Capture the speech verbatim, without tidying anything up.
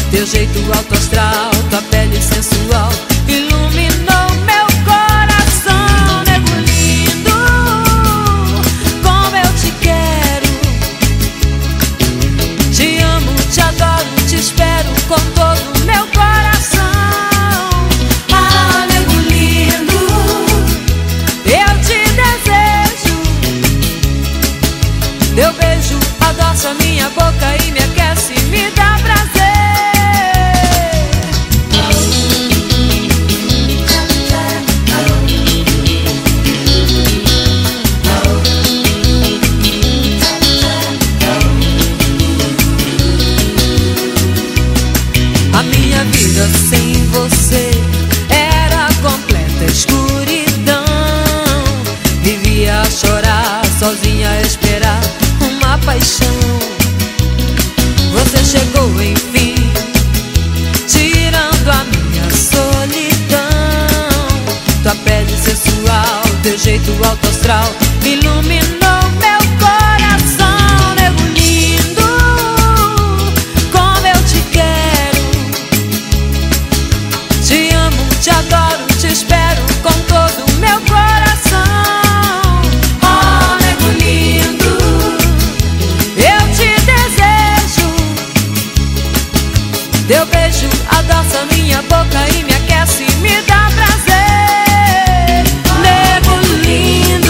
teu jeito alto astral, tua pele sensual iluminou meu coração. Nego lindo, como eu te quero, te amo, te adoro, te espero com todo o meu coração. Ah, nego lindo, eu te desejo, teu beijo adoça minha boca e me aquece, me dá prazer. A minha vida sem você era completa escuridão. Vivia a chorar, sozinha a esperar uma paixão. Você chegou enfim, tirando a minha solidão. Tua pele sensual, teu jeito alto astral iluminou meu coração. Nego lindo, como eu te quero, te amo, te adoro, te espero com todo o meu coração. Oh, nego lindo, eu te desejo, teu beijo adoça minha boca e me aquece, me dá prazer. Nego lindo,